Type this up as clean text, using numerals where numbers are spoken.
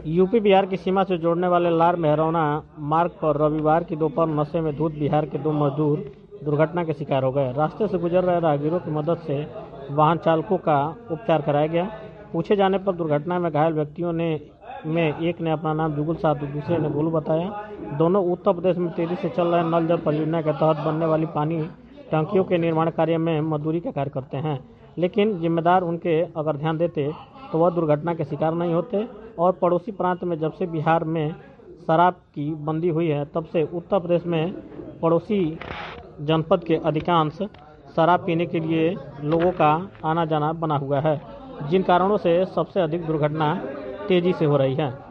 UP Bihar की सीमा से जोड़ने वाले लार मेहरौना मार्ग पर रविवार की दोपहर नशे में धुत बिहार के 2 मजदूर दुर्घटना के शिकार हो गए। रास्ते से गुजर रहे राहगीरों की मदद से वाहन चालकों का उपचार कराया गया। पूछे जाने पर दुर्घटना में घायल व्यक्तियों में एक ने अपना नाम जुगुल साहब तो दूसरे ने गोलू बताया। दोनों उत्तर प्रदेश में तेजी से चल रहे नल जल परियोजना के तहत बनने वाली पानी टंकियों के निर्माण कार्य में मजदूरी का कार्य करते हैं, लेकिन जिम्मेदार उनके अगर ध्यान देते तो वह दुर्घटना के शिकार नहीं होते। और पड़ोसी प्रांत में जब से बिहार में शराब की बंदी हुई है, तब से उत्तर प्रदेश में पड़ोसी जनपद के अधिकांश शराब पीने के लिए लोगों का आना जाना बना हुआ है, जिन कारणों से सबसे अधिक दुर्घटना तेजी से हो रही है।